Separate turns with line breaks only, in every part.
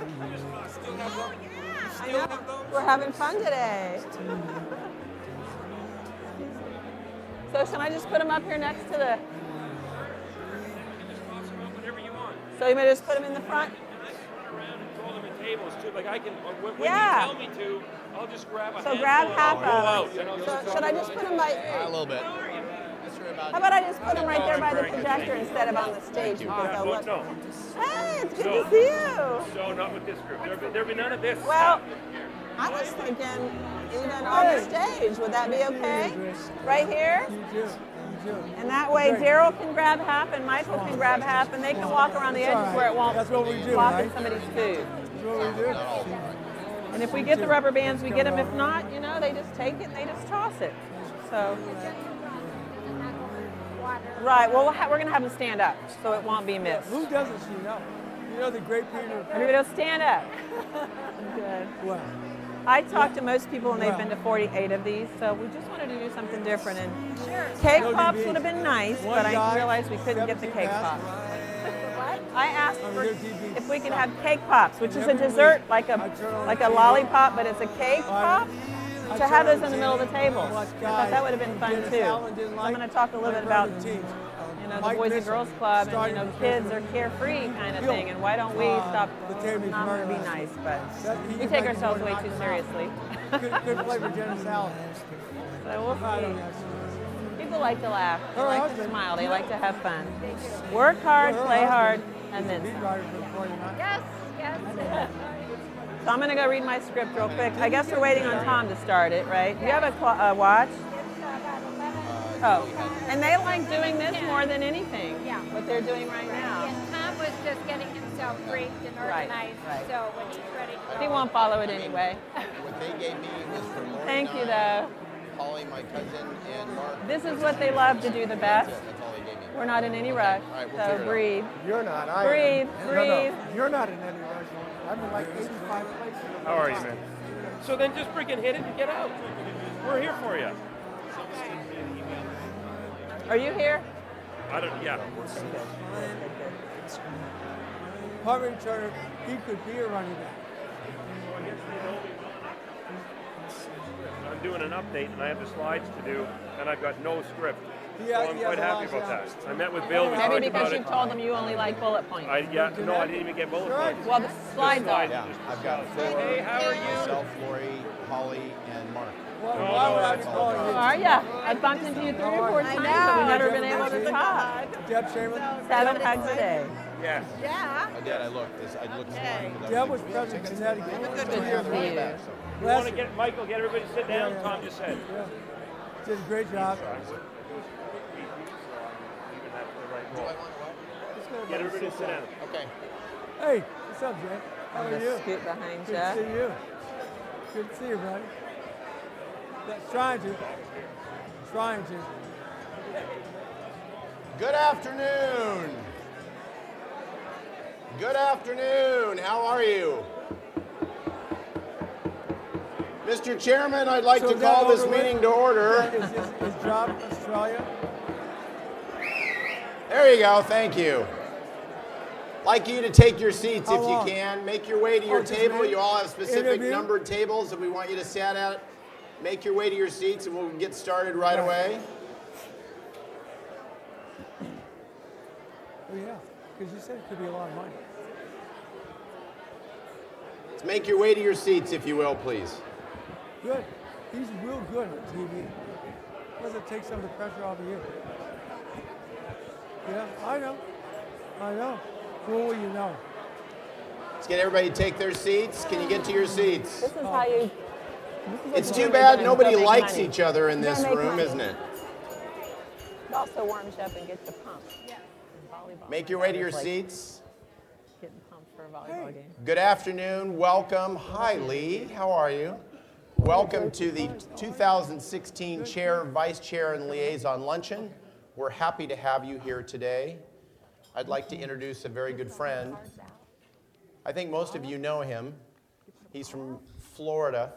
I know. We're having fun today. So should I just put them up here next to the... So you may just put them in the front?
Around and throw them at tables too. Like I can, when you
Yeah.
tell me to, I'll just grab a
So
handful
grab
and
half
I'll go
of
out. And I'll
them.
just
So should I just put them by...
A little bit.
How about I just put them right there by the projector instead of on the stage? Because they'll look...
No.
Hey, it's good to see you.
So not with this group. There'll be none of this.
Well, I was thinking even on the stage. Would that be okay? Right here? And that way Daryl can grab half and Michael can grab half and they can walk around the edges where it won't block in somebody's food. And if we get the rubber bands, we get them. If not, you know, they just take it and they just toss it. So, right, well, we're going to have them stand up so it won't be missed.
Who doesn't see that? You know the great Peter.
Everybody else stand up. Good.
Wow.
I talked to most people and they've been to 48 of these, so we just wanted to do something different. And cake pops would have been nice, but I realized we couldn't get the cake pops. I asked for if we could have cake pops, which is a dessert like a lollipop, but it's a cake pop. To have those in the middle of the table. I thought that would have been fun too. So I'm going to talk a little bit about the Boys and Girls Club and kids are carefree kind of thing, and why don't we stop not to be nice, but we take ourselves way too seriously.
Good flavor Jenna salad.
So we'll see. People like to laugh, they like to smile, they like to have fun. Work hard, play hard, and then some.
Yes, yes.
So I'm going to go read my script real quick. I guess we're waiting on Tom to start it, right? Do you have a watch? Oh, and they like doing this more than anything.
Yeah.
What they're doing right now.
And Tom was just getting himself briefed and organized,
right.
so when he's ready to go.
He won't follow it anyway.
What they gave me was for Lori
Thank
and
you,
I,
though.
Holly, my cousin, and Mark.
This is what they love to do the best.
That's all they gave me.
We're not in any rush,
All right, we'll
so
figure it out.
breathe.
You're not.
Breathe, breathe.
No, you're not in any rush. I'm in like 85 places.
How are you, man? So then just freaking hit it and get out. We're here for you.
Are you here?
I don't. Yeah.
Harvey Turner, he could be a running back.
I'm doing an update and I have the slides to do, and I've got no script. So I'm
he
quite
has a
happy
lot
about
of
that. I met with Bill. We
Maybe
talked
because
about
you
it.
told them you only like bullet points.
I didn't even get bullet points.
Well, the slides are.
Yeah, I've got four.
Hey, how are you?
Myself, Lori, Holly, and Mark.
Well, why would I be calling you?
How are ya? I bumped into you 3 or 4 times, but we've never been able to talk.
Deb Chamberlain.
7 hugs a day.
Yes.
Yeah.
I did. I looked this morning. but
Deb was president of Connecticut.
Good for you.
You want to get Michael, get everybody to sit down. Tom just said.
Yeah. Did a great job.
Get everybody to sit down.
Okay.
Hey, what's up, Jay? How are you?
Scoot behind
Good to see
you.
you. Good to see you, buddy. That's trying to. Trying to.
Good afternoon. Good afternoon. How are you? Mr. Chairman, I'd like
So
to
is that
call this
over with?
meeting to order.
Is his job in Australia?
There you go. Thank you. Like you to take your seats
How
if
long?
you can. Make your way to your
just
table.
me?
You all have specific
Interview?
numbered tables that we want you to sit at. Make your way to your seats and we'll get started right away.
Oh, yeah. Because you said it could be a lot of money.
Let's make your way to your seats, if you will, please.
Good. He's real good on TV. Doesn't take some of the pressure off of you. Yeah, I know. I know. Who will you know?
Let's get everybody to take their seats. Can you get to your seats?
This is how you.
It's too bad nobody
Make
likes
money.
each other in
You're
this
gonna make
room,
money.
isn't it?
It also warms you up and gets you pumped. Yeah. Volleyball.
Make your way to your seats.
Getting pumped for a volleyball game.
Good afternoon. Welcome. Hi, Lee. How are you? Welcome to the 2016 Chair, Vice Chair, and Liaison Luncheon. We're happy to have you here today. I'd like to introduce a very good friend. I think most of you know him. He's from Florida.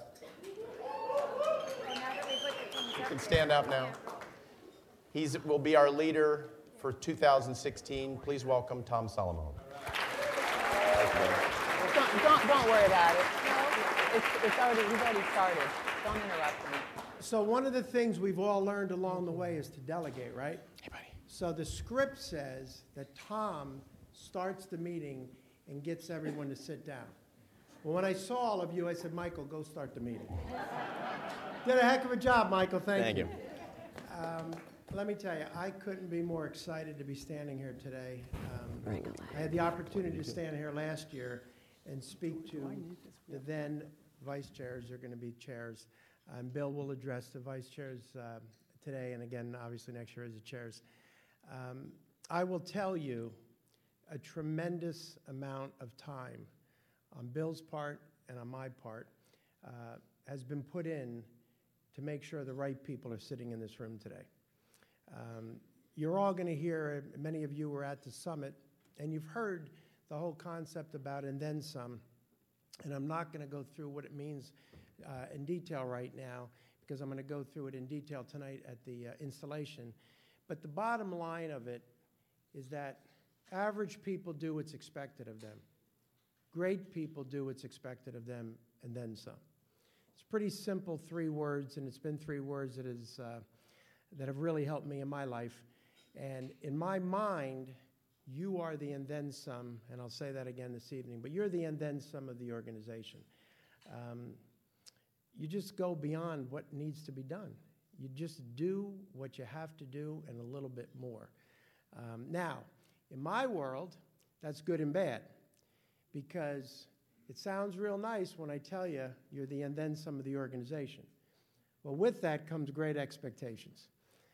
You can stand up now. He will be our leader for 2016. Please welcome Tom Solomon.
Don't worry about it. He's already started. Don't interrupt him.
So one of the things we've all learned along the way is to delegate, right?
Hey, buddy.
So the script says that Tom starts the meeting and gets everyone to sit down. Well, when I saw all of you, I said, Michael, go start the meeting. Did a heck of a job, Michael. Thank you. Let me tell you, I couldn't be more excited to be standing here today. I had the opportunity to stand here last year and speak to the then vice chairs. They're going to be chairs. Bill will address the vice chairs today, and again, obviously next year as the chairs. I will tell you a tremendous amount of time on Bill's part and on my part has been put in to make sure the right people are sitting in this room today. You're all going to hear, many of you were at the summit, and you've heard the whole concept about and then some. And I'm not going to go through what it means in detail right now, because I'm going to go through it in detail tonight at the installation. But the bottom line of it is that average people do what's expected of them. Great people do what's expected of them, and then some. It's pretty simple 3 words, and it's been 3 words that have really helped me in my life. And in my mind, you are the and then some, and I'll say that again this evening, but you're the and then some of the organization. You just go beyond what needs to be done. You just do what you have to do and a little bit more. Now, in my world, that's good and bad, because it sounds real nice when I tell you you're the and then some of the organization. Well, with that comes great expectations.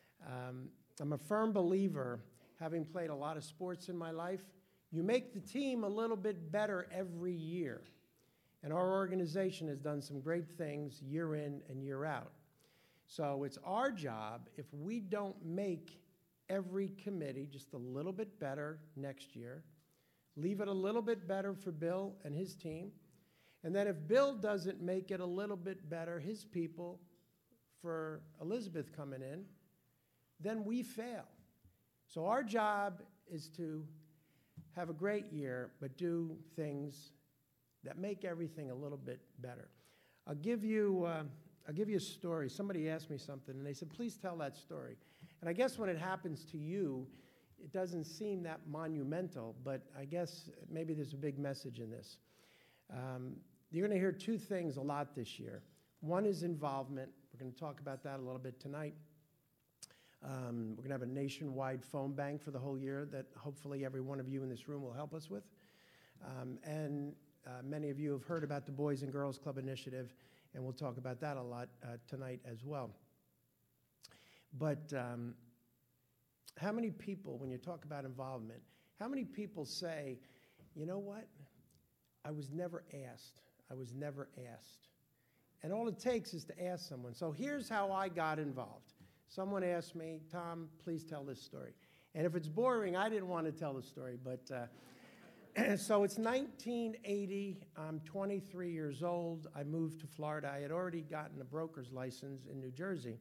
I'm a firm believer, having played a lot of sports in my life, you make the team a little bit better every year. And our organization has done some great things year in and year out. So it's our job, if we don't make every committee just a little bit better next year, leave it a little bit better for Bill and his team, and then if Bill doesn't make it a little bit better, his people, for Elizabeth coming in, then we fail. So our job is to have a great year, but do things that make everything a little bit better. I'll give you a story. Somebody asked me something, and they said, please tell that story. And I guess when it happens to you, it doesn't seem that monumental, but I guess maybe there's a big message in this. You're going to hear 2 things a lot this year. One is involvement. We're going to talk about that a little bit tonight. We're going to have a nationwide phone bank for the whole year that hopefully every one of you in this room will help us with. And many of you have heard about the Boys and Girls Club initiative, and we'll talk about that a lot tonight as well. But how many people, when you talk about involvement, how many people say, you know what, I was never asked. I was never asked. And all it takes is to ask someone. So here's how I got involved. Someone asked me, Tom, please tell this story. And if it's boring, I didn't want to tell the story. But so it's 1980. I'm 23 years old. I moved to Florida. I had already gotten a broker's license in New Jersey.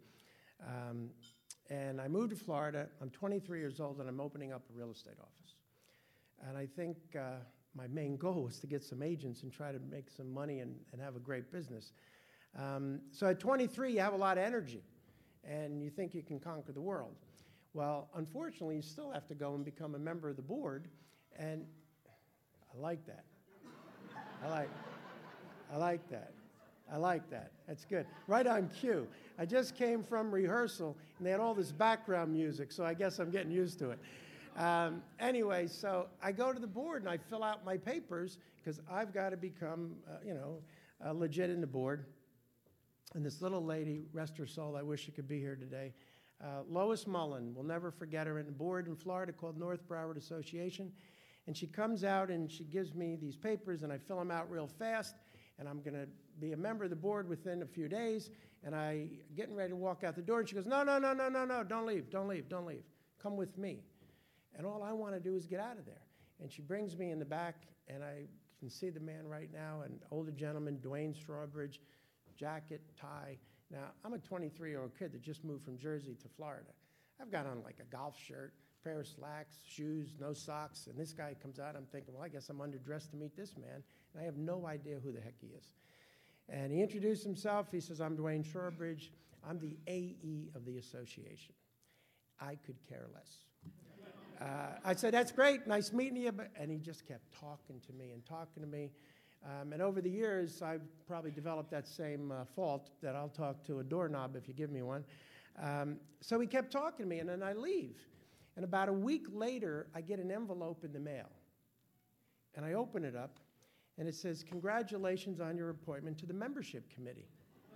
And I moved to Florida. I'm 23 years old, and I'm opening up a real estate office. And I think my main goal was to get some agents and try to make some money and have a great business. So at 23, you have a lot of energy, and you think you can conquer the world. Well, unfortunately, you still have to go and become a member of the board, and I like that. I like that. I like that. That's good. Right on cue. I just came from rehearsal, and they had all this background music, so I guess I'm getting used to it. Anyway, so I go to the board, and I fill out my papers, because I've got to become, legit in the board. And this little lady, rest her soul, I wish she could be here today, Lois Mullen, we'll never forget her, in a board in Florida called North Broward Association. And she comes out and she gives me these papers, and I fill them out real fast, and I'm going to be a member of the board within a few days. And I getting ready to walk out the door, and she goes, no, don't leave. Come with me. And all I want to do is get out of there. And she brings me in the back, and I can see the man right now, an older gentleman, Dwayne Strawbridge, jacket, tie. Now, I'm a 23-year-old kid that just moved from Jersey to Florida. I've got on like a golf shirt, pair of slacks, shoes, no socks, and this guy comes out. I'm thinking, well, I guess I'm underdressed to meet this man. And I have no idea who the heck he is. And he introduced himself. He says, I'm Dwayne Strawbridge. I'm the AE of the association. I could care less. I said, that's great, nice meeting you. And he just kept talking to me and talking to me. And over the years, I've probably developed that same fault that I'll talk to a doorknob if you give me one. So he kept talking to me, and then I leave. And about a week later, I get an envelope in the mail. And I open it up, and it says, congratulations on your appointment to the membership committee.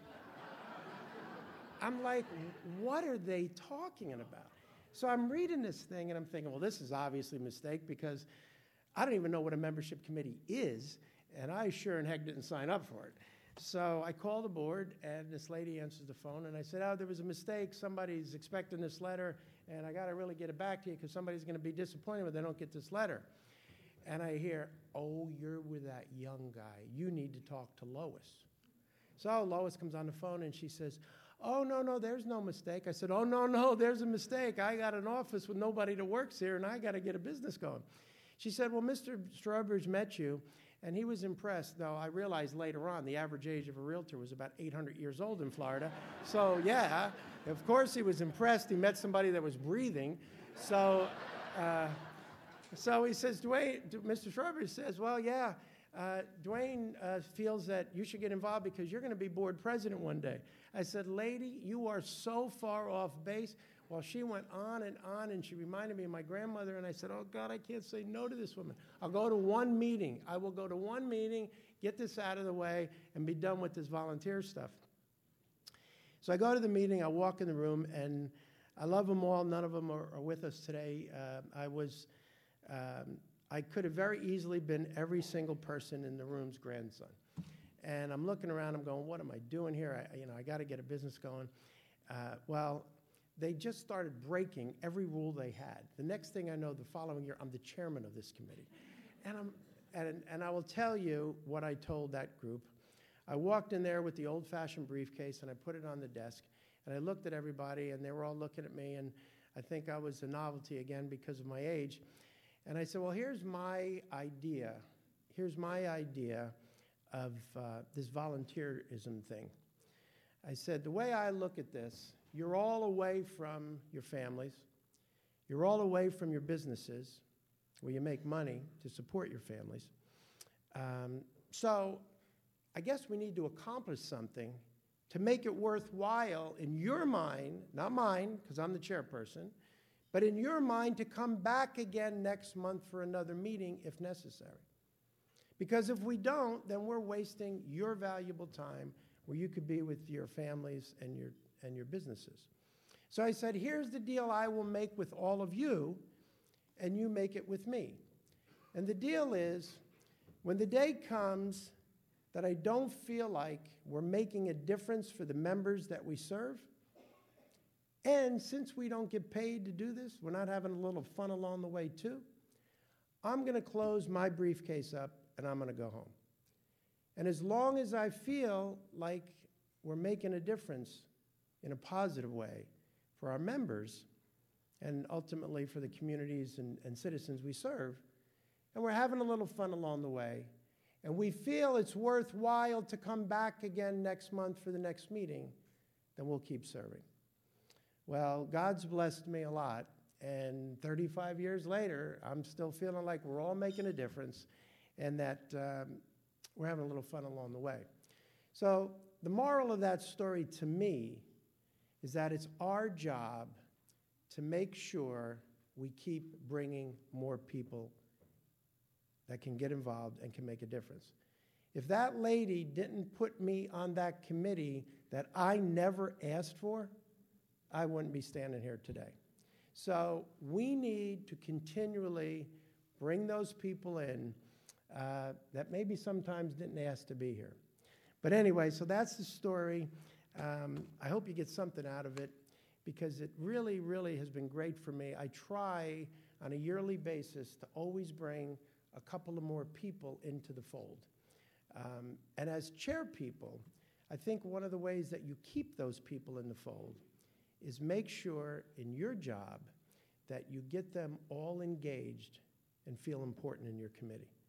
I'm like, what are they talking about? So I'm reading this thing, and I'm thinking, well, this is obviously a mistake because I don't even know what a membership committee is, and I sure in heck didn't sign up for it. So I call the board, and this lady answers the phone, and I said, oh, there was a mistake. Somebody's expecting this letter, and I got to really get it back to you because somebody's going to be disappointed when they don't get this letter. And I hear, oh, you're with that young guy. You need to talk to Lois. So Lois comes on the phone, and she says, oh, no, there's no mistake. I said, oh, no, there's a mistake. I got an office with nobody that works here, and I got to get a business going. She said, well, Mr. Strawbridge met you, and he was impressed. Though I realized later on the average age of a realtor was about 800 years old in Florida. So, yeah, of course he was impressed. He met somebody that was breathing. So he says, Dwayne, Mr. Strawbridge says, well, yeah, Dwayne feels that you should get involved because you're going to be board president one day. I said, lady, you are so far off base. Well, she went on, and she reminded me of my grandmother, and I said, oh, God, I can't say no to this woman. I'll go to one meeting. I will go to one meeting, get this out of the way, and be done with this volunteer stuff. So I go to the meeting. I walk in the room, and I love them all. None of them are with us today. I could have very easily been every single person in the room's grandson. And I'm looking around, I'm going, what am I doing here? I got to get a business going. Well, they just started breaking every rule they had. The next thing I know, the following year, I'm the chairman of this committee. And I will tell you what I told that group. I walked in there with the old-fashioned briefcase, and I put it on the desk, and I looked at everybody, and they were all looking at me, and I think I was a novelty again because of my age. And I said, well, here's my idea. Here's my idea of this volunteerism thing. I said, the way I look at this, you're all away from your families. You're all away from your businesses where you make money to support your families. So I guess we need to accomplish something to make it worthwhile in your mind, not mine, because I'm the chairperson, but in your mind to come back again next month for another meeting if necessary. Because if we don't, then we're wasting your valuable time where you could be with your families and your businesses. So I said, here's the deal I will make with all of you, and you make it with me. And the deal is, when the day comes that I don't feel like we're making a difference for the members that we serve, and since we don't get paid to do this, we're not having a little fun along the way too, I'm going to close my briefcase up and I'm going to go home. And as long as I feel like we're making a difference in a positive way for our members and ultimately for the communities and citizens we serve, and we're having a little fun along the way, and we feel it's worthwhile to come back again next month for the next meeting, then we'll keep serving. Well, God's blessed me a lot, and 35 years later, I'm still feeling like we're all making a difference and that we're having a little fun along the way. So the moral of that story to me is that it's our job to make sure we keep bringing more people that can get involved and can make a difference. If that lady didn't put me on that committee that I never asked for, I wouldn't be standing here today. So we need to continually bring those people in that maybe sometimes didn't ask to be here. But anyway, so that's the story. I hope you get something out of it because it really, really has been great for me. I try on a yearly basis to always bring a couple of more people into the fold. And as chair people, I think one of the ways that you keep those people in the fold is make sure in your job that you get them all engaged and feel important in your committee.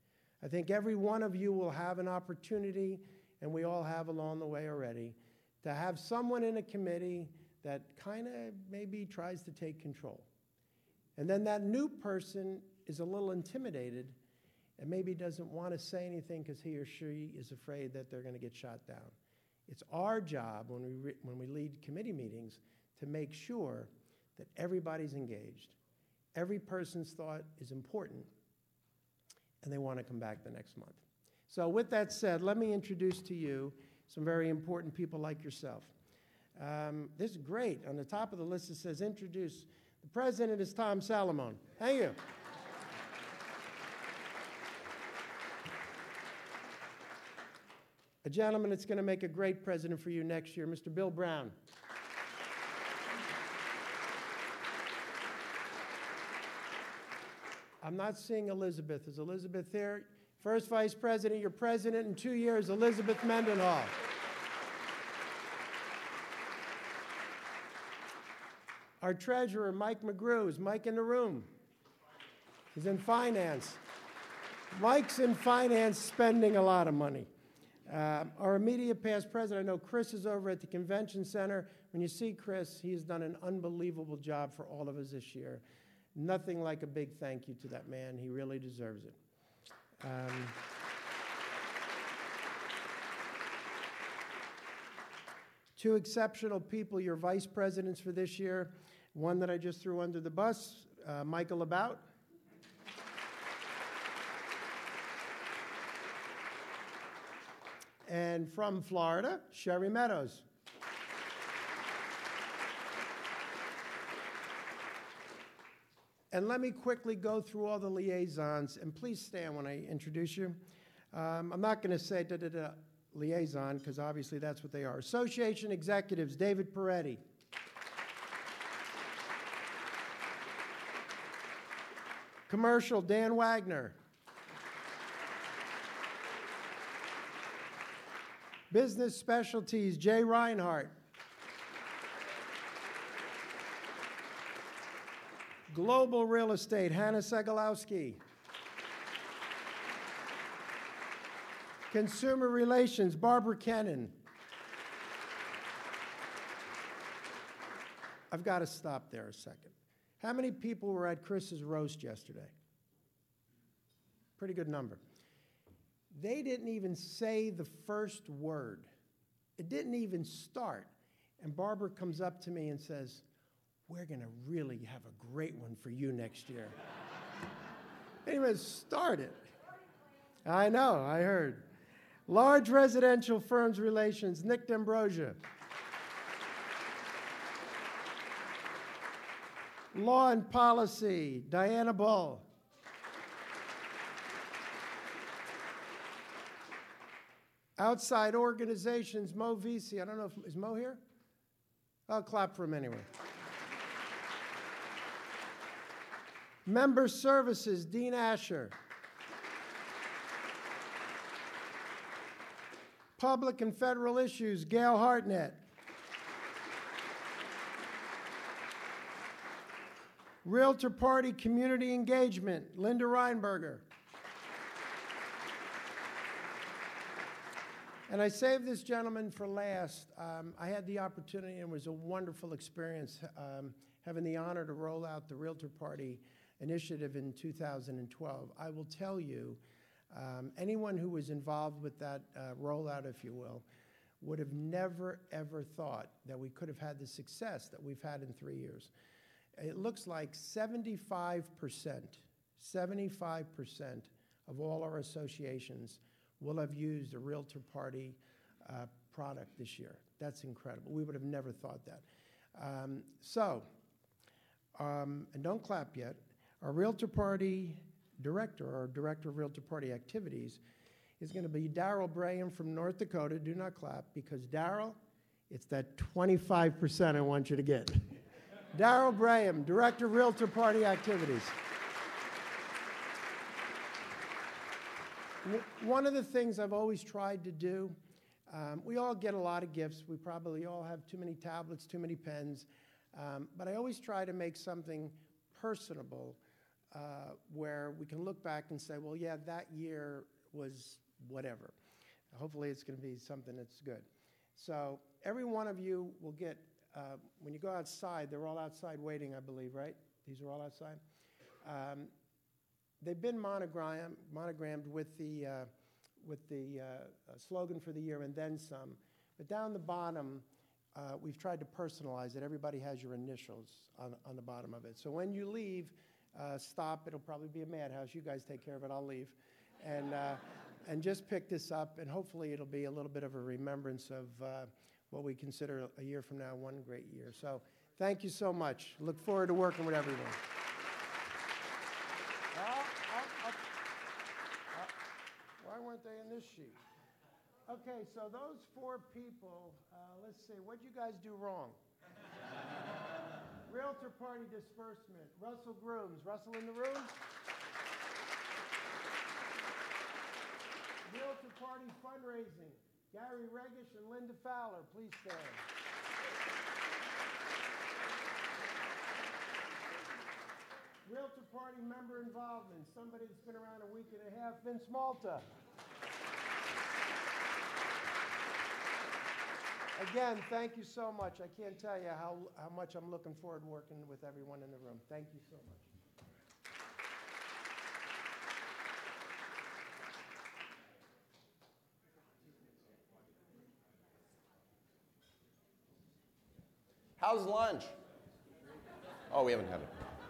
I think every one of you will have an opportunity, and we all have along the way already, to have someone in a committee that kind of maybe tries to take control. And then that new person is a little intimidated and maybe doesn't want to say anything because he or she is afraid that they're going to get shot down. It's our job when we lead committee meetings to make sure that everybody's engaged. Every person's thought is important, and they want to come back the next month. So with that said, let me introduce to you some very important people like yourself. This is great. On the top of the list it says, introduce. The president is Tom Salamone. Thank you. A gentleman that's going to make a great president for you next year, Mr. Bill Brown. I'm not seeing Elizabeth. Is Elizabeth there? First Vice President, your president in 2 years, Elizabeth Mendenhall. Our treasurer, Mike McGrew. Is Mike in the room? He's in finance. Mike's in finance, spending a lot of money. Our immediate past president, I know Chris is over at the convention center. When you see Chris, he has done an unbelievable job for all of us this year. Nothing like a big thank you to that man. He really deserves it. Two exceptional people, your vice presidents for this year. One that I just threw under the bus, Michael About. And from Florida, Sherry Meadows. And let me quickly go through all the liaisons, and please stand when I introduce you. I'm not going to say liaison, because obviously that's what they are. Association executives, David Peretti. Commercial, Dan Wagner. Business specialties, Jay Reinhardt. Global real estate, Hannah Segalowski. Consumer relations, Barbara Kennan. I've got to stop there a second. How many people were at Chris's roast yesterday? Pretty good number. They didn't even say the first word. It didn't even start. And Barbara comes up to me and says, "We're going to really have a great one for you next year." Didn't even start it. I know, I heard. Large residential firms relations, Nick D'Ambrosia. Law and policy, Diana Bull. Outside organizations, Mo Vesey. I don't know if, is Mo here? I'll clap for him anyway. Member services, Dean Asher. Public and federal issues, Gail Hartnett. Realtor Party Community Engagement, Linda Reinberger. And I saved this gentleman for last. I had the opportunity, and it was a wonderful experience, having the honor to roll out the Realtor Party initiative in 2012. I will tell you, anyone who was involved with that rollout, if you will, would have never, ever thought that we could have had the success that we've had in 3 years. It looks like 75% of all our associations will have used a Realtor Party product this year. That's incredible. We would have never thought that. And don't clap yet, our Realtor Party director, or director of Realtor Party activities, is going to be Darrell Braham from North Dakota. Do not clap, because Darrell, it's that 25% I want you to get. Darrell Braham, director of Realtor Party activities. One of the things I've always tried to do, we all get a lot of gifts. We probably all have too many tablets, too many pens. But I always try to make something personable where we can look back and say, well, yeah, that year was whatever. Hopefully it's going to be something that's good. So every one of you will get, when you go outside, they're all outside waiting, I believe, right? These are all outside. They've been monogrammed with the slogan for the year and then some. But down the bottom, we've tried to personalize it. Everybody has your initials on the bottom of it. So when you leave, stop. It'll probably be a madhouse. You guys take care of it. I'll leave. And just pick this up, and hopefully it'll be a little bit of a remembrance of what we consider a year from now one great year. So thank you so much. Look forward to working with everyone. Why weren't they in this sheet? Okay, so those 4 people, let's see, what'd you guys do wrong? Realtor Party Disbursement, Russell Grooms. Russell in the room? Realtor Party Fundraising, Gary Regish and Linda Fowler, please stand. Realtor Party Member Involvement, somebody that's been around a week and a half, Vince Malta. Again, thank you so much. I can't tell you how much I'm looking forward to working with everyone in the room. Thank you so much.
How's lunch? Oh, we haven't had it.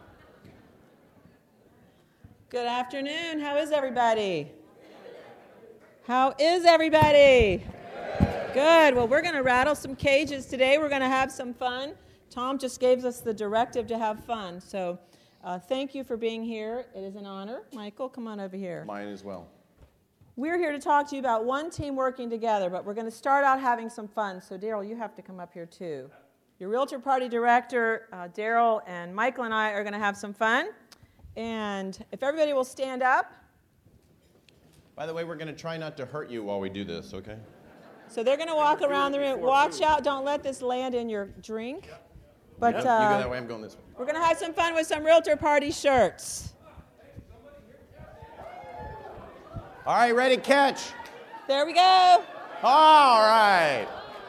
Good afternoon. How is everybody? How is everybody? Good. Well, we're going to rattle some cages today. We're going to have some fun. Tom just gave us the directive to have fun. So thank you for being here. It is an honor. Michael, come on over here.
Mine as well.
We're here to talk to you about one team working together, but we're going to start out having some fun. So, Daryl, you have to come up here, too. Your Realtor Party Director, Daryl, and Michael and I are going to have some fun. And if everybody will stand up.
By the way, we're going to try not to hurt you while we do this, okay?
So they're going to walk around the room. Watch out. Don't let this land in your drink. But
you go that way. I'm going this way.
We're going to have some fun with some Realtor Party shirts.
All right, ready, catch.
There we go.
All right.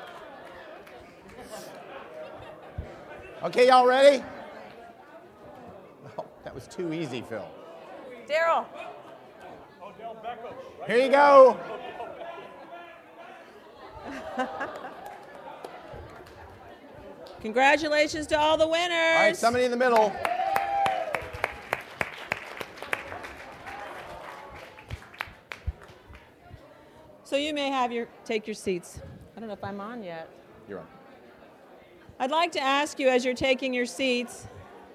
Okay, y'all ready? Oh, that was too easy, Phil.
Daryl.
Here you go.
Congratulations to all the winners.
All right, somebody in the middle.
So you may have take your seats. I don't know if I'm on yet.
You're on.
I'd like to ask you as you're taking your seats.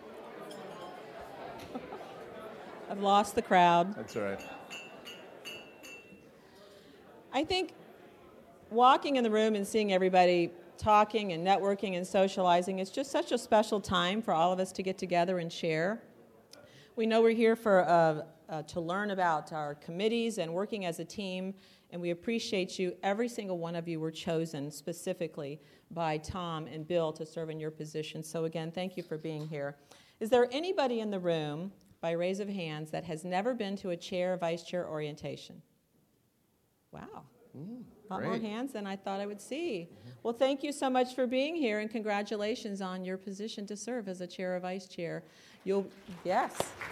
I've lost the crowd.
That's all right.
I think walking in the room and seeing everybody talking and networking and socializing is just such a special time for all of us to get together and share. We know we're here to learn about our committees and working as a team, and we appreciate you. Every single one of you were chosen specifically by Tom and Bill to serve in your position. So again, thank you for being here. Is there anybody in the room, by raise of hands, that has never been to a chair or vice chair orientation? Wow. A lot more hands than I thought I would see. Well, thank you so much for being here, and congratulations on your position to serve as a chair or vice chair. Yes.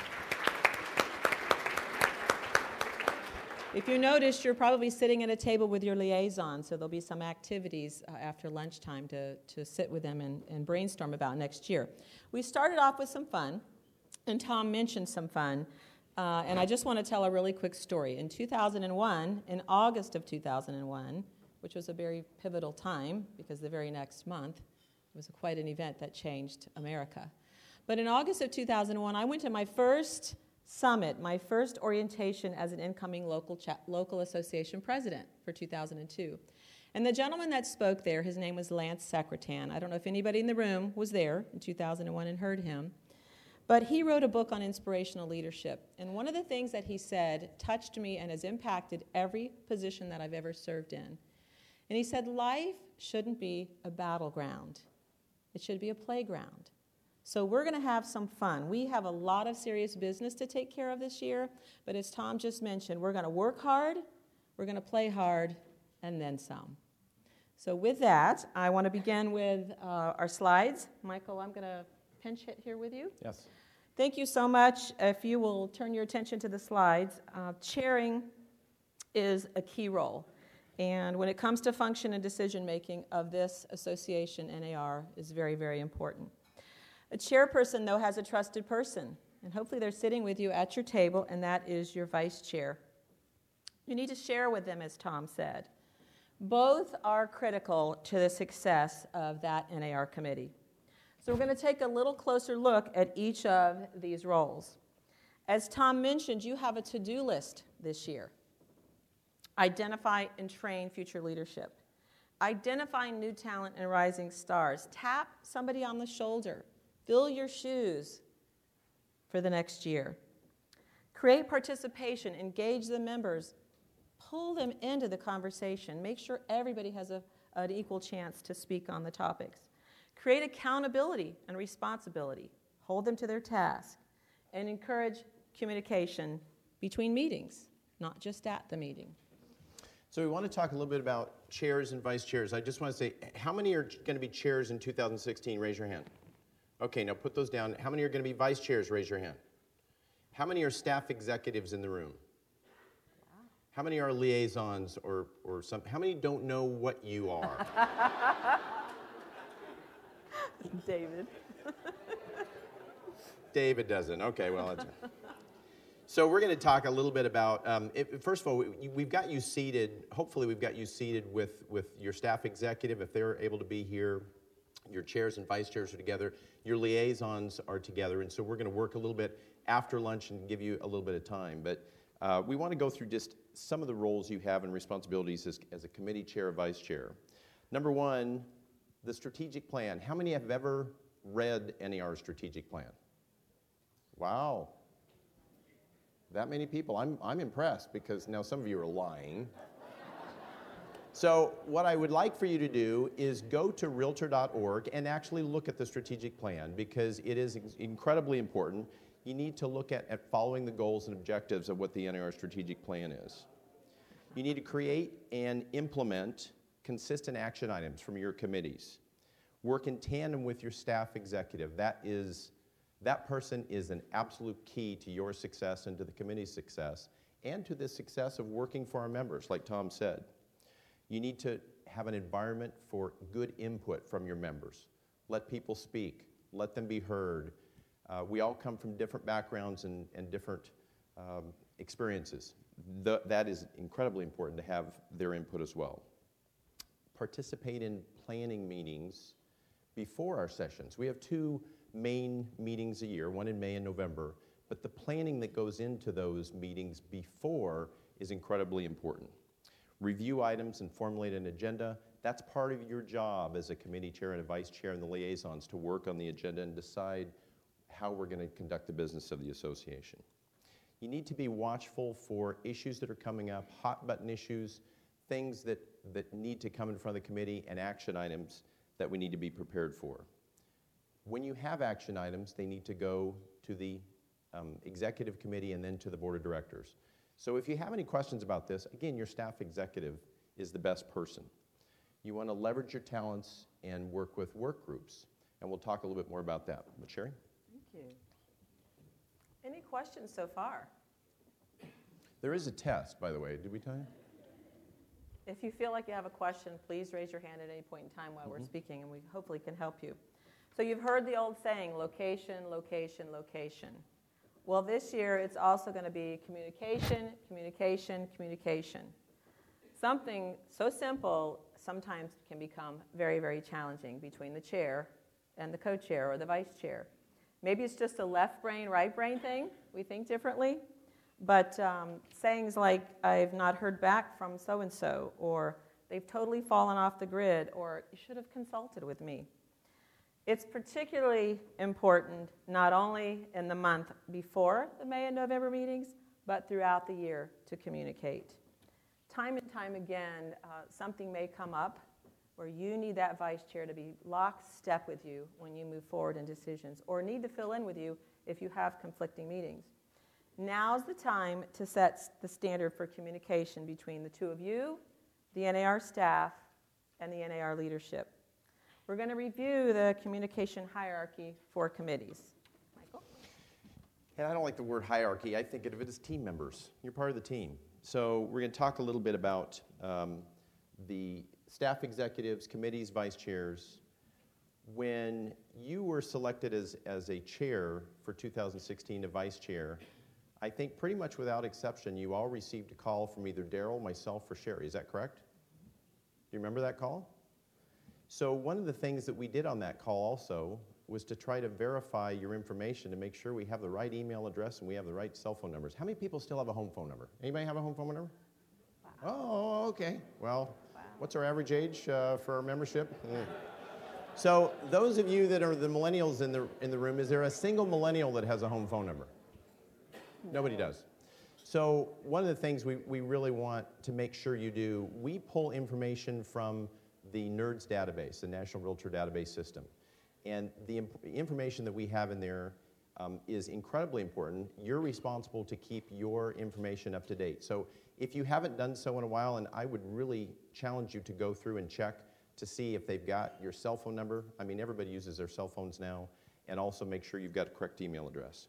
If you noticed, you're probably sitting at a table with your liaison, so there'll be some activities after lunchtime to sit with them and brainstorm about next year. We started off with some fun, and Tom mentioned some fun, and I just want to tell a really quick story. In 2001, in August of 2001, which was a very pivotal time because the very next month, it was quite an event that changed America. But in August of 2001, I went to my first summit, my first orientation as an incoming local association president for 2002. And the gentleman that spoke there, his name was Lance Secretan. I don't know if anybody in the room was there in 2001 and heard him. But he wrote a book on inspirational leadership. And one of the things that he said touched me and has impacted every position that I've ever served in. And he said, life shouldn't be a battleground. It should be a playground. So we're going to have some fun. We have a lot of serious business to take care of this year, but as Tom just mentioned, we're going to work hard, we're going to play hard, and then some. So with that, I want to begin with our slides. Michael, I'm going to pinch hit here with you.
Yes.
Thank you so much. If you will turn your attention to the slides, chairing is a key role. And when it comes to function and decision making of this association, NAR is very, very important. A chairperson, though, has a trusted person, and hopefully they're sitting with you at your table, and that is your vice chair. You need to share with them, as Tom said. Both are critical to the success of that NAR committee. So we're going to take a little closer look at each of these roles. As Tom mentioned, you have a to-do list this year. Identify and train future leadership. Identify new talent and rising stars. Tap somebody on the shoulder. Fill your shoes for the next year. Create participation, engage the members, pull them into the conversation. Make sure everybody has an equal chance to speak on the topics. Create accountability and responsibility. Hold them to their task. And encourage communication between meetings, not just at the meeting.
So we want to talk a little bit about chairs and vice chairs. I just want to say, how many are going to be chairs in 2016? Raise your hand. Okay, now put those down. How many are going to be vice chairs? Raise your hand. How many are staff executives in the room? How many are liaisons or some? How many don't know what you are?
David.
David doesn't. Okay, well, that's so we're going to talk a little bit about, first of all, we've got you seated, hopefully we've got you seated with your staff executive, if they're able to be here. Your chairs and vice chairs are together. Your liaisons are together. And so we're going to work a little bit after lunch and give you a little bit of time. But we want to go through just some of the roles you have and responsibilities as a committee chair or vice chair. Number one, the strategic plan. How many have ever read NAR strategic plan? Wow. That many people. I'm impressed because now some of you are lying. So what I would like for you to do is go to Realtor.org and actually look at the strategic plan because it is incredibly important. You need to look at following the goals and objectives of what the NAR strategic plan is. You need to create and implement consistent action items from your committees. Work in tandem with your staff executive. That person is an absolute key to your success and to the committee's success and to the success of working for our members, like Tom said. You need to have an environment for good input from your members. Let people speak. Let them be heard. We all come from different backgrounds and different experiences. That is incredibly important to have their input as well. Participate in planning meetings before our sessions. We have two main meetings a year, one in May and November, but the planning that goes into those meetings before is incredibly important. Review items and formulate an agenda. That's part of your job as a committee chair and a vice chair and the liaisons to work on the agenda and decide how we're going to conduct the business of the association. You need to be watchful for issues that are coming up, hot button issues, things that need to come in front of the committee, and action items that we need to be prepared for. When you have action items, they need to go to the executive committee and then to the board of directors. So if you have any questions about this, again, your staff executive is the best person. You want to leverage your talents and work with work groups, and we'll talk a little bit more about that. But Sherry?
Thank you. Any questions so far?
There is a test, by the way. Did we tell you?
If you feel like you have a question, please raise your hand at any point in time while we're speaking, and we hopefully can help you. So you've heard the old saying, location, location, location. Well, this year it's also going to be communication, communication, communication. Something so simple sometimes can become very, very challenging between the chair and the co-chair or the vice chair. Maybe it's just a left brain, right brain thing. We think differently. But sayings like, I've not heard back from so-and-so, or they've totally fallen off the grid, or you should have consulted with me. It's particularly important not only in the month before the May and November meetings, but throughout the year to communicate. Time and time again, something may come up where you need that vice chair to be lockstep with you when you move forward in decisions, or need to fill in with you if you have conflicting meetings. Now's the time to set the standard for communication between the two of you, the NAR staff, and the NAR leadership. We're going to review the communication hierarchy for committees. Michael?
And I don't like the word hierarchy. I think of it as team members. You're part of the team. So we're going to talk a little bit about the staff executives, committees, vice chairs. When you were selected as a chair for 2016, a vice chair, I think pretty much without exception, you all received a call from either Daryl, myself, or Sherry. Is that correct? Do you remember that call? So one of the things that we did on that call also was to try to verify your information to make sure we have the right email address and we have the right cell phone numbers. How many people still have a home phone number? Anybody have a home phone number? Wow. Oh, okay. Well, what's our average age for our membership? So those of you that are the millennials in the room, is there a single millennial that has a home phone number? Nobody does. So one of the things we really want to make sure you do, we pull information from the NERDS database, the National Realtor Database System. And the information that we have in there is incredibly important. You're responsible to keep your information up to date. So if you haven't done so in a while, and I would really challenge you to go through and check to see if they've got your cell phone number. I mean, everybody uses their cell phones now, and also make sure you've got a correct email address.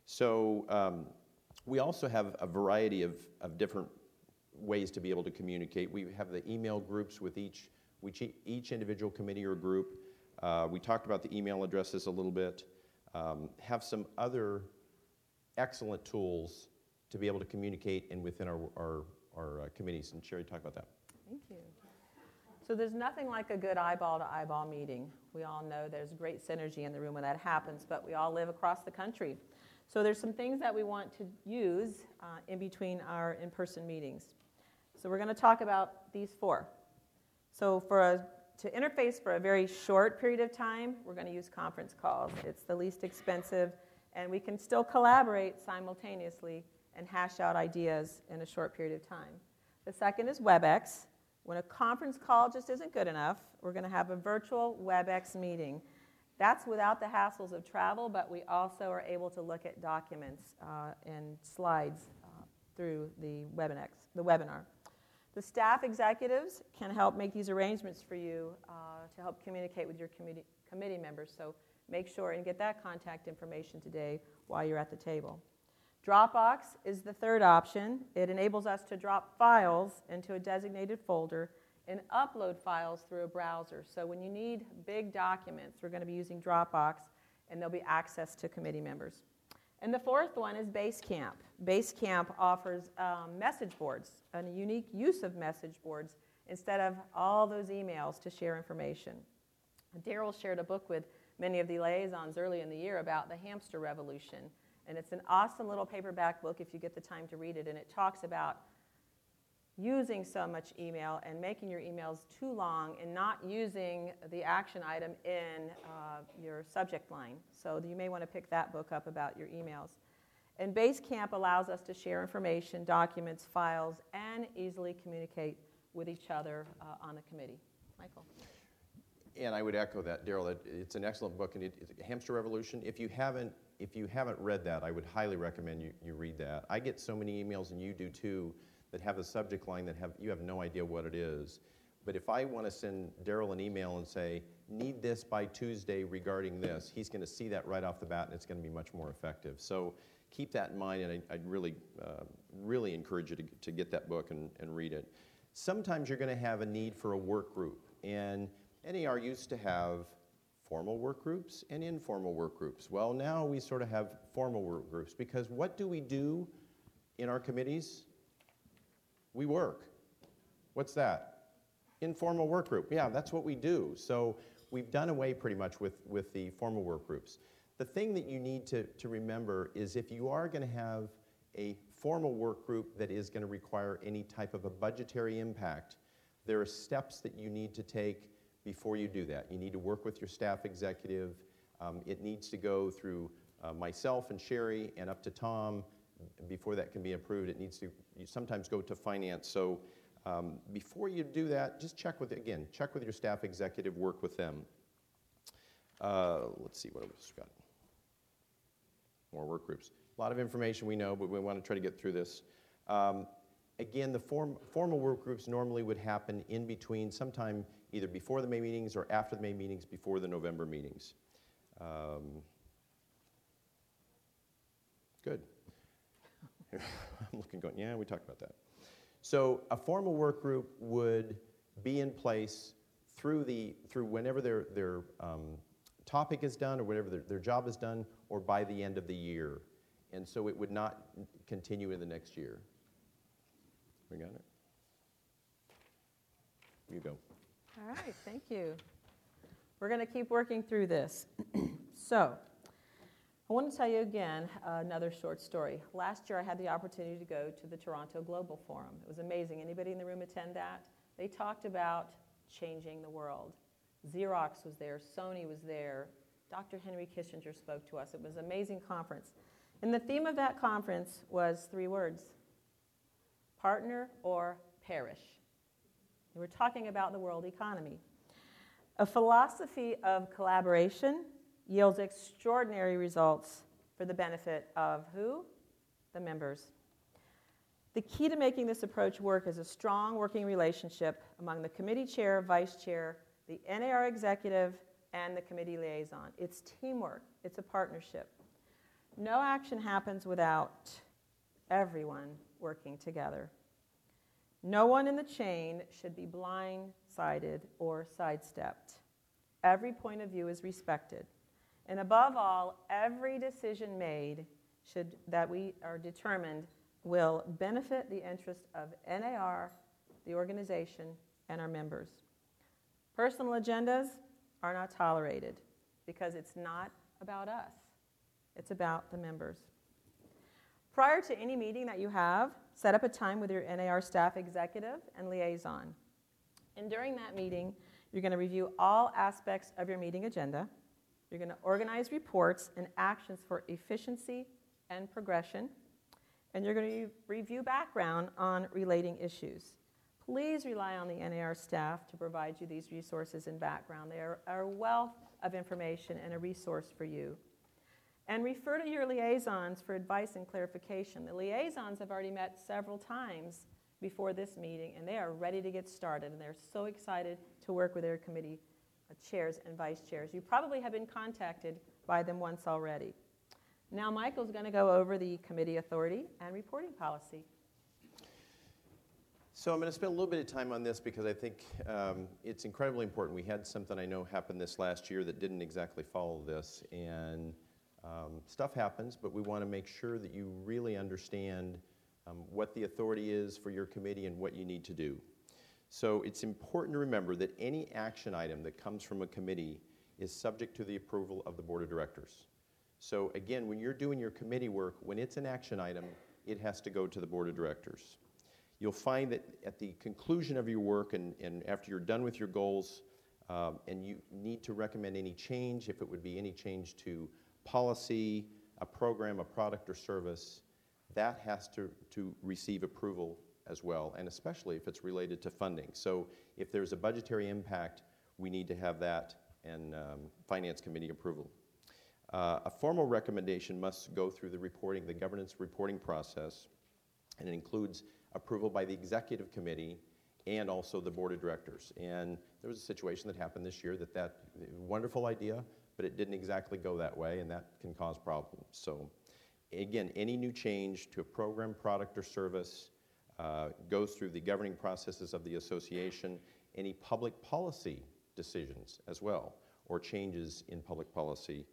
So we also have a variety of different ways to be able to communicate. We have the email groups with each individual committee or group. We talked about the email addresses a little bit. Have some other excellent tools to be able to communicate within our committees. And Sherry, talk about that.
Thank you. So there's nothing like a good eyeball-to-eyeball meeting. We all know there's great synergy in the room when that happens, but we all live across the country. So there's some things that we want to use in between our in-person meetings. So we're going to talk about these four. So to interface for a very short period of time, we're going to use conference calls. It's the least expensive, and we can still collaborate simultaneously and hash out ideas in a short period of time. The second is WebEx. When a conference call just isn't good enough, we're going to have a virtual WebEx meeting. That's without the hassles of travel, but we also are able to look at documents and slides through the webinar. The staff executives can help make these arrangements for you to help communicate with your committee members. So make sure and get that contact information today while you're at the table. Dropbox is the third option. It enables us to drop files into a designated folder and upload files through a browser. So when you need big documents, we're going to be using Dropbox, and there'll be access to committee members. And the fourth one is Basecamp. Basecamp offers message boards, a unique use of message boards instead of all those emails to share information. Daryl shared a book with many of the liaisons early in the year about the hamster revolution. And it's an awesome little paperback book if you get the time to read it. And it talks about using so much email and making your emails too long and not using the action item in your subject line. So you may want to pick that book up about your emails. And Basecamp allows us to share information, documents, files, and easily communicate with each other on the committee. Michael.
And I would echo that, Daryl. It's an excellent book, and it's Hamster Revolution. If you haven't read that, I would highly recommend you read that. I get so many emails, and you do too, that have a subject line that you have no idea what it is. But if I want to send Daryl an email and say, need this by Tuesday regarding this, he's going to see that right off the bat, and it's going to be much more effective. So keep that in mind, and I'd really, really encourage you to get that book and read it. Sometimes you're going to have a need for a work group, and NAR used to have formal work groups and informal work groups. Well, now we sort of have formal work groups, because what do we do in our committees? We work. What's that? Informal work group. Yeah, that's what we do. So we've done away pretty much with the formal work groups. The thing that you need to remember is if you are going to have a formal work group that is going to require any type of a budgetary impact, there are steps that you need to take before you do that. You need to work with your staff executive. It needs to go through myself and Sherry and up to Tom. Before that can be approved, it needs to sometimes go to finance. So Before you do that, just check with your staff executive, work with them. Let's see, what else we got? More work groups. A lot of information we know, but we want to try to get through this. Again, the formal work groups normally would happen in between, sometime either before the May meetings or after the May meetings, before the November meetings. Good. I'm looking, going, yeah, we talked about that. So a formal work group would be in place through whenever their topic is done or whenever their job is done, or by the end of the year. And so it would not continue in the next year. We got it? You go.
All right, thank you. We're going to keep working through this. So, I want to tell you again another short story. Last year I had the opportunity to go to the Toronto Global Forum. It was amazing. Anybody in the room attend that? They talked about changing the world. Xerox was there, Sony was there, Dr. Henry Kissinger spoke to us. It was an amazing conference. And the theme of that conference was 3 words: partner or perish. We were talking about the world economy. A philosophy of collaboration yields extraordinary results for the benefit of who? The members. The key to making this approach work is a strong working relationship among the committee chair, vice chair, the NAR executive, and the committee liaison. It's teamwork. It's a partnership. No action happens without everyone working together. No one in the chain should be blindsided or sidestepped. Every point of view is respected. And above all, every decision made that we are determined will benefit the interest of NAR, the organization, and our members. Personal agendas are not tolerated because it's not about us. It's about the members. Prior to any meeting that you have, set up a time with your NAR staff executive and liaison. And during that meeting, you're going to review all aspects of your meeting agenda. You're going to organize reports and actions for efficiency and progression. And you're going to review background on relating issues. Please rely on the NAR staff to provide you these resources and background. They are a wealth of information and a resource for you. And refer to your liaisons for advice and clarification. The liaisons have already met several times before this meeting, and they are ready to get started, and they're so excited to work with their committee chairs and vice chairs. You probably have been contacted by them once already. Now Michael's going to go over the committee authority and reporting policy.
So I'm going to spend a little bit of time on this because I think it's incredibly important. We had something I know happened this last year that didn't exactly follow this, and stuff happens, but we want to make sure that you really understand what the authority is for your committee and what you need to do. So it's important to remember that any action item that comes from a committee is subject to the approval of the board of directors. So again, when you're doing your committee work, when it's an action item, it has to go to the board of directors. You'll find that at the conclusion of your work and after you're done with your goals, and you need to recommend any change, if it would be any change to policy, a program, a product, or service, that has to receive approval as well, and especially if it's related to funding. So if there's a budgetary impact, we need to have that and Finance Committee approval. A formal recommendation must go through the governance reporting process, and it includes approval by the Executive Committee and also the Board of Directors. And there was a situation that happened this year that wonderful idea, but it didn't exactly go that way, and that can cause problems. So again, any new change to a program, product, or service goes through the governing processes of the association. Any public policy decisions as well, or changes in public policy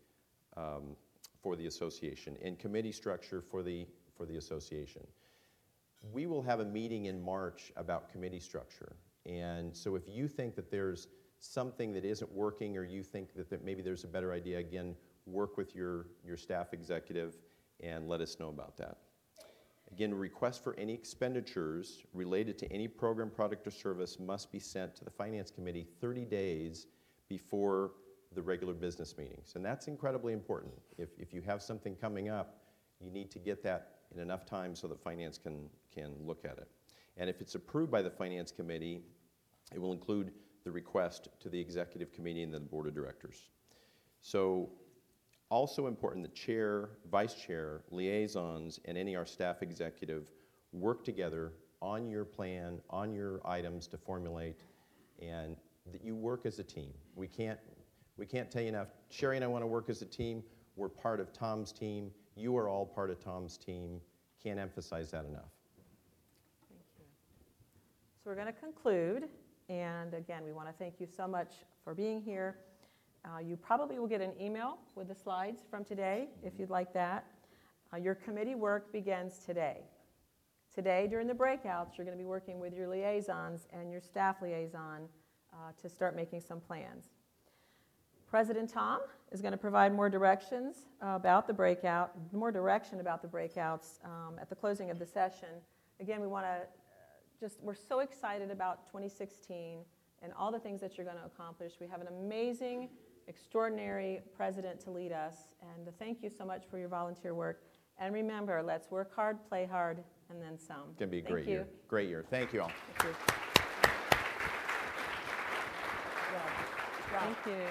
for the association, and committee structure for the association. We will have a meeting in March about committee structure, and so if you think that there's something that isn't working, or you think that maybe there's a better idea, again, work with your staff executive and let us know about that. Again, requests for any expenditures related to any program, product, or service must be sent to the Finance Committee 30 days before the regular business meetings. And that's incredibly important. If you have something coming up, you need to get that in enough time so that Finance can look at it. And if it's approved by the Finance Committee, it will include the request to the Executive Committee and then the Board of Directors. So also important, the chair, vice chair, liaisons, and any our staff executive work together on your plan, on your items to formulate, and that you work as a team. We can't tell you enough. Sherry and I want to work as a team. We're part of Tom's team. You are all part of Tom's team. Can't emphasize that enough.
Thank you. So we're going to conclude. And again, we want to thank you so much for being here. You probably will get an email with the slides from today, if you'd like that. Your committee work begins today. Today, during the breakouts, you're going to be working with your liaisons and your staff liaison to start making some plans. President Tom is going to provide more direction about the breakouts at the closing of the session. Again, we want to we're so excited about 2016 and all the things that you're going to accomplish. We have an amazing, extraordinary president to lead us, and thank you so much for your volunteer work. And remember, let's work hard, play hard, and then some.
It's going to be a great year. Great year. Thank you all.
Thank you. Thank you.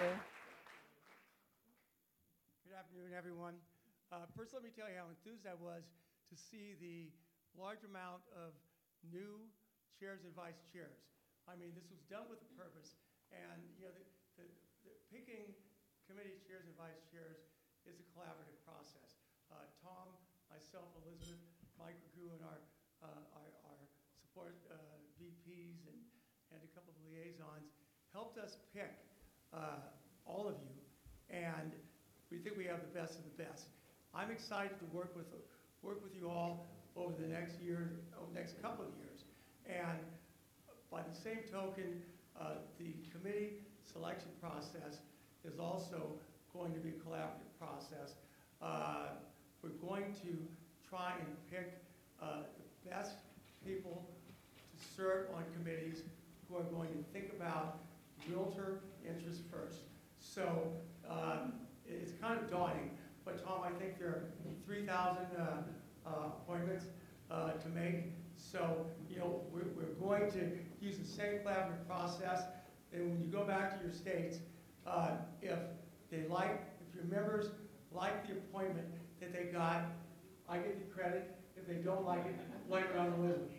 Good afternoon, everyone. First, let me tell you how enthused I was to see the large amount of new chairs and vice chairs. I mean, this was done with a purpose, and the picking committee chairs and vice chairs is a collaborative process. Tom, myself, Elizabeth, Mike Ragoo, and our support VPs and a couple of liaisons helped us pick all of you, and we think we have the best of the best. I'm excited to work with you all over the next couple of years. And by the same token, the committee selection process is also going to be a collaborative process. We're going to try and pick the best people to serve on committees who are going to think about realtor interest first. So it's kind of daunting, but Tom, I think there are 3,000 appointments to make. So, we're going to use the same collaborative process. And when you go back to your states, if your members like the appointment that they got, I get the credit. If they don't like it, blame it on Elizabeth.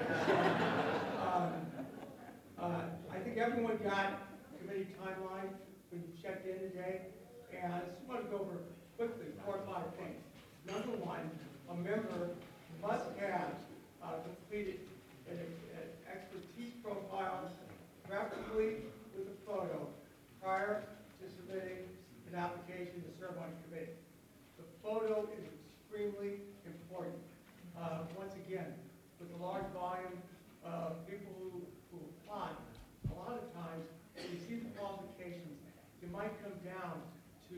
I think everyone got committee timeline when you checked in today. And I just want to go over quickly 4 or 5 things. Number one, a member must have completed an expertise profile, preferably with a photo, prior to submitting an application to serve on a committee. The photo is extremely important. Once again, with the large volume of people who apply, a lot of times when you see the qualifications, it might come down to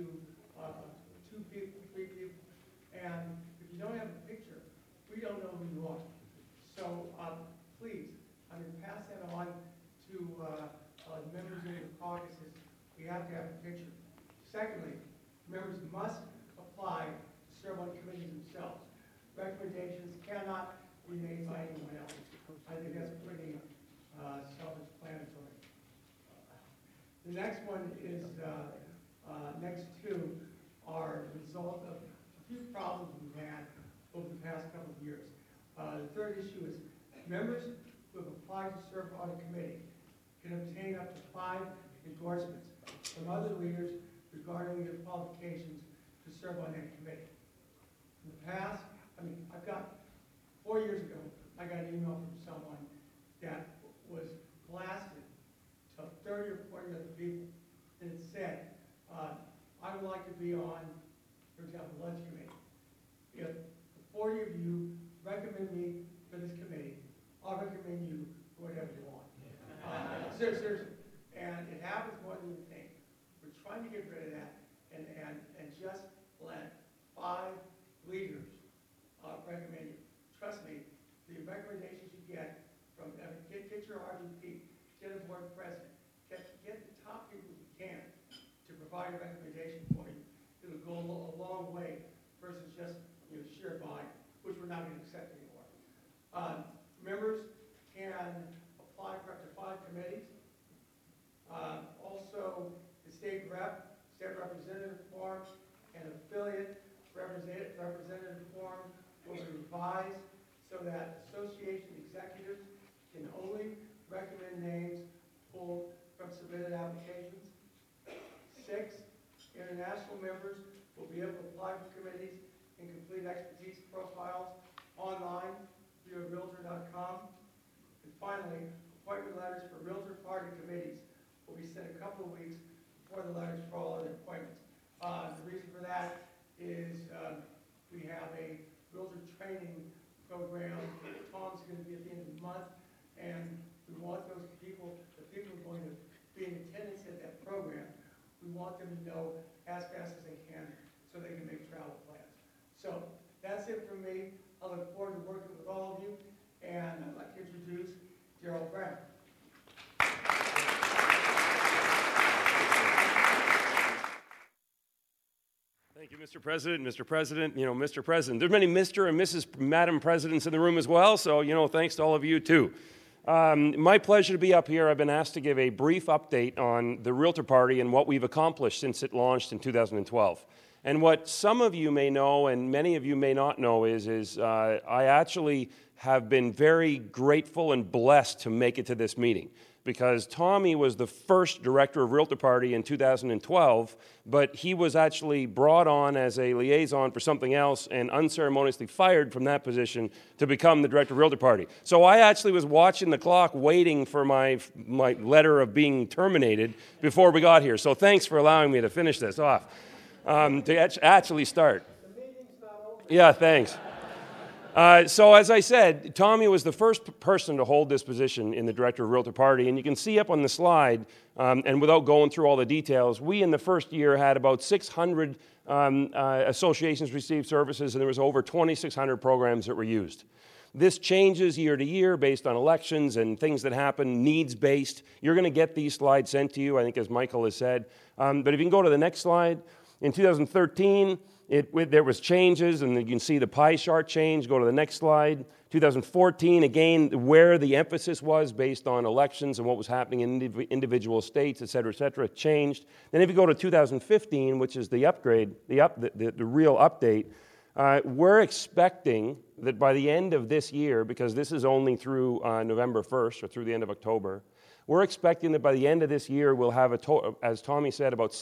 2 people, 3 people, and if you don't have a picture, we don't know who you are. So please, pass that on to members of the caucuses. We have to have a picture. Secondly, members must apply to serve on committees themselves. Recommendations cannot be made by anyone else. I think that's pretty self-explanatory. The next one is, next 2 are a result of a few problems we've had over the past couple of years. The third issue is members who have applied to serve on a committee can obtain up to 5 endorsements from other leaders regarding their qualifications to serve on that committee. In the past, I've got 4 years ago, I got an email from someone that was blasted to 30 or 40 other people, and it said, I would like to be on, for example, lunch committee. If the 40 of you recommend me for this committee, I'll recommend you for whatever you want. Seriously. And it happens more than you think. We're trying to get rid of that and just let 5 leaders recommend you. Trust me, the recommendations you get from, get your RVP, get a board president, get the top people you can to provide a recommendation for you. It'll go a long way versus just sheer volume, which we're not going to accept anymore. Members Also, the state representative form and affiliate representative form will be revised so that association executives can only recommend names pulled from submitted applications. 6, international members will be able to apply for committees and complete expertise profiles online via Realtor.com. And finally, appointment letters for Realtor Party committees will be sent a couple of weeks before the letters for all other appointments. The reason for that is we have a Realtor training program. Tom's going to be at the end of the month, and we want those people, the people who are going to be in attendance at that program, we want them to know as fast as they can so they can make travel plans. So that's it from me. I look forward to working with all of you, and I'd like to introduce Gerald Brown.
Thank you, Mr. President. Mr. President, Mr. President. There's many Mr. and Mrs. Madam Presidents in the room as well, so, thanks to all of you, too. My pleasure to be up here. I've been asked to give a brief update on the Realtor Party and what we've accomplished since it launched in 2012. And what some of you may know and many of you may not know is I actually have been very grateful and blessed to make it to this meeting, because Tommy was the first director of Realtor Party in 2012, but he was actually brought on as a liaison for something else and unceremoniously fired from that position to become the director of Realtor Party. So I actually was watching the clock waiting for my letter of being terminated before we got here. So thanks for allowing me to finish this off, to actually start. Yeah, thanks. So as I said, Tommy was the first person to hold this position in the Director of Realtor Party, and you can see up on the slide, and without going through all the details, we in the first year had about 600 associations receive services, and there was over 2,600 programs that were used. This changes year to year based on elections and things that happen, needs-based. You're going to get these slides sent to you, I think, as Michael has said. But if you can go to the next slide, in 2013, there was changes, and you can see the pie chart change. Go to the next slide. 2014, again, where the emphasis was based on elections and what was happening in individual states, et cetera, changed. Then if you go to 2015, which is the upgrade, the real update, we're expecting that by the end of this year, because this is only through November 1st or through the end of October, we're expecting that by the end of this year, we'll have, as Tommy said, about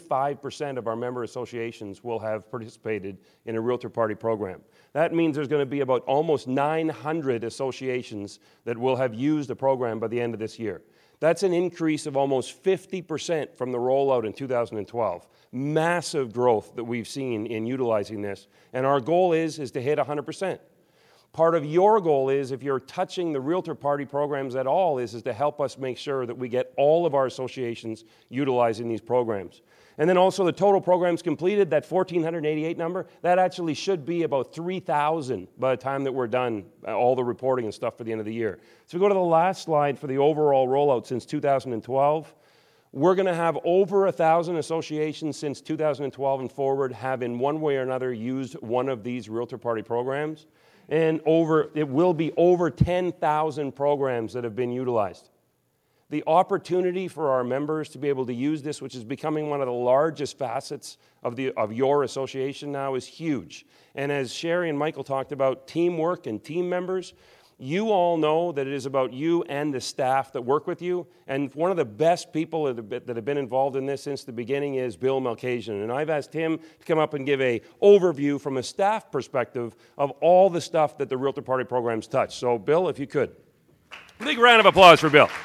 75% of our member associations will have participated in a Realtor Party program. That means there's going to be about almost 900 associations that will have used the program by the end of this year. That's an increase of almost 50% from the rollout in 2012. Massive growth that we've seen in utilizing this. And our goal is to hit 100%. Part of your goal is, if you're touching the Realtor Party programs at all, is to help us make sure that we get all of our associations utilizing these programs. And then also the total programs completed, that 1,488 number, that actually should be about 3,000 by the time that we're done, all the reporting and stuff for the end of the year. So we go to the last slide for the overall rollout since 2012. We're going to have over 1,000 associations since 2012 and forward have in one way or another used one of these Realtor Party programs. And it will be over 10,000 programs that have been utilized. The opportunity for our members to be able to use this, which is becoming one of the largest facets of your association now, is huge. And as Sherry and Michael talked about teamwork and team members, you all know that it is about you and the staff that work with you. And one of the best people that have been involved in this since the beginning is Bill Melkasian. And I've asked him to come up and give an overview from a staff perspective of all the stuff that the Realtor Party programs touch. So, Bill, if you could. Big round of applause for Bill.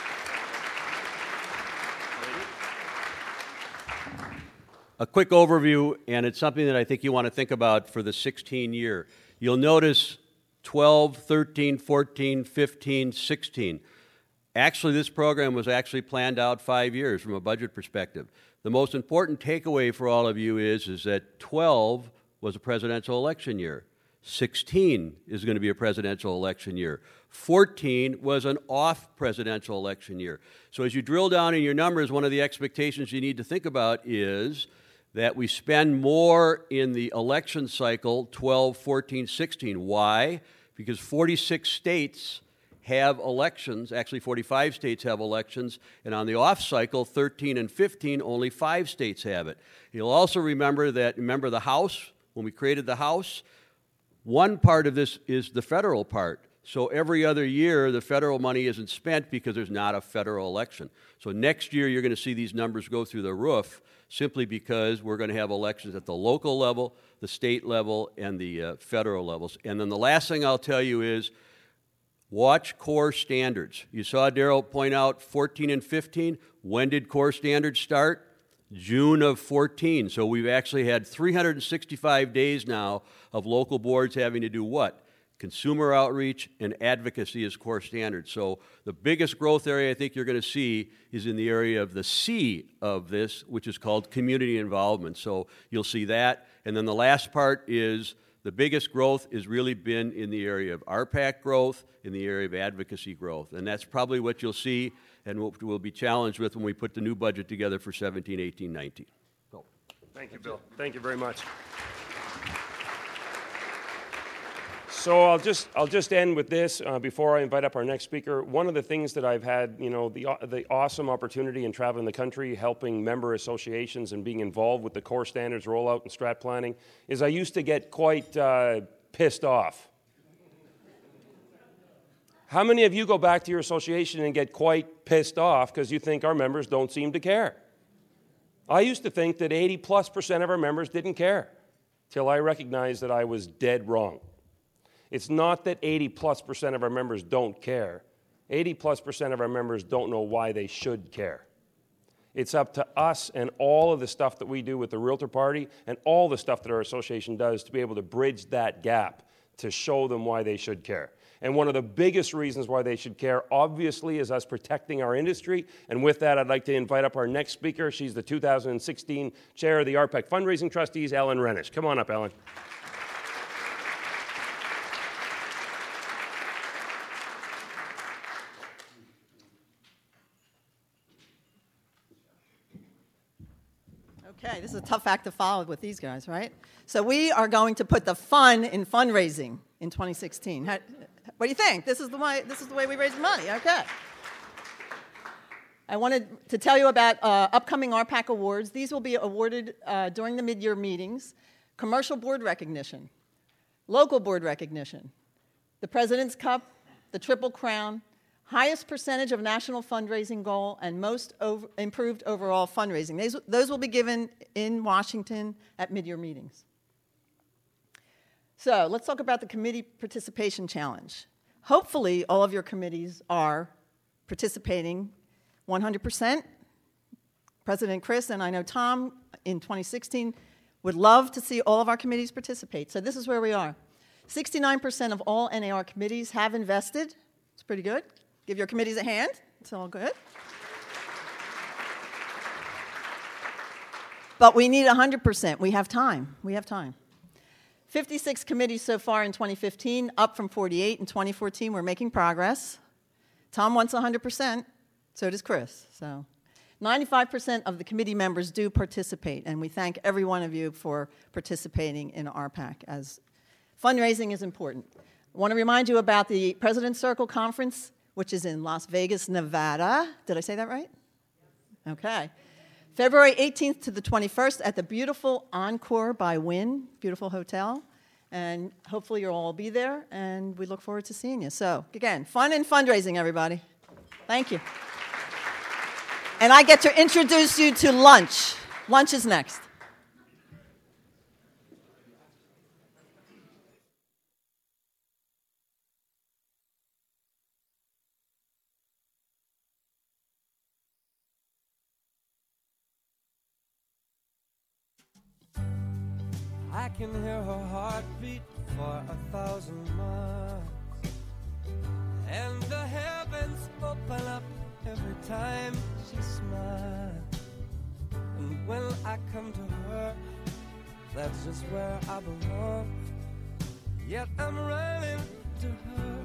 A quick overview, and it's something that I think you want to think about for the 16 year. You'll notice 12, 13, 14, 15, 16. Actually, this program was actually planned out 5 years from a budget perspective. The most important takeaway for all of you is that 12 was a presidential election year. 16 is going to be a presidential election year. 14 was an off-presidential election year. So as you drill down in your numbers, one of the expectations you need to think about is that we spend more in the election cycle 12, 14, 16. Why? Because 46 states have elections. Actually, 45 states have elections. And on the off cycle, 13 and 15, only 5 states have it. You'll also remember the House, when we created the House, one part of this is the federal part. So every other year, the federal money isn't spent because there's not a federal election. So next year, you're going to see these numbers go through the roof simply because we're going to have elections at the local level, the state level, and the federal levels. And then the last thing I'll tell you is watch core standards. You saw Darrell point out 14 and 15. When did core standards start? June of 14. So we've actually had 365 days now of local boards having to do what? Consumer outreach and advocacy as core standards. So the biggest growth area I think you're going to see is in the area of the C of this, which is called community involvement. So you'll see that. And then the last part is the biggest growth has really been in the area of RPAC growth, in the area of advocacy growth. And that's probably what you'll see and what we'll be challenged with when we put the new budget together for 17, 18, 19. So,
thank you, Bill. Thank you very much. So I'll just end with this before I invite up our next speaker. One of the things that I've had, the awesome opportunity in traveling the country, helping member associations and being involved with the core standards rollout and strat planning, is I used to get quite pissed off. How many of you go back to your association and get quite pissed off because you think our members don't seem to care? I used to think that 80+% of our members didn't care till I recognized that I was dead wrong. It's not that 80+% of our members don't care. 80+% of our members don't know why they should care. It's up to us and all of the stuff that we do with the Realtor Party and all the stuff that our association does to be able to bridge that gap to show them why they should care. And one of the biggest reasons why they should care, obviously, is us protecting our industry. And with that, I'd like to invite up our next speaker. She's the 2016 chair of the RPAC Fundraising Trustees, Ellen Rennish. Come on up, Ellen.
Okay, this is a tough act to follow with these guys, right? So we are going to put the fun in fundraising in 2016. What do you think? This is the way we raise money. Okay. I wanted to tell you about upcoming RPAC awards. These will be awarded during the mid-year meetings. Commercial board recognition, local board recognition, the President's Cup, the Triple Crown, highest percentage of national fundraising goal, and most improved overall fundraising. Those will be given in Washington at mid-year meetings. So let's talk about the committee participation challenge. Hopefully, all of your committees are participating 100%. President Chris and I know Tom in 2016 would love to see all of our committees participate. So this is where we are. 69% of all NAR committees have invested. It's pretty good. Give your committees a hand. It's all good. But we need 100%. We have time. We have time. 56 committees so far in 2015, up from 48 in 2014. We're making progress. Tom wants 100%. So does Chris. So 95% of the committee members do participate, and we thank every one of you for participating in RPAC, as fundraising is important. I want to remind you about the President's Circle Conference, which is in Las Vegas, Nevada. Did I say that right? Okay. February 18th to the 21st at the beautiful Encore by Wynn, beautiful hotel. And hopefully you'll all be there, and we look forward to seeing you. So, again, fun and fundraising, everybody. Thank you. And I get to introduce you to lunch. Lunch is next.
I can hear her heartbeat for 1,000 miles, and the heavens open up every time she smiles. And when I come to her, that's just where I belong. Yet I'm running to her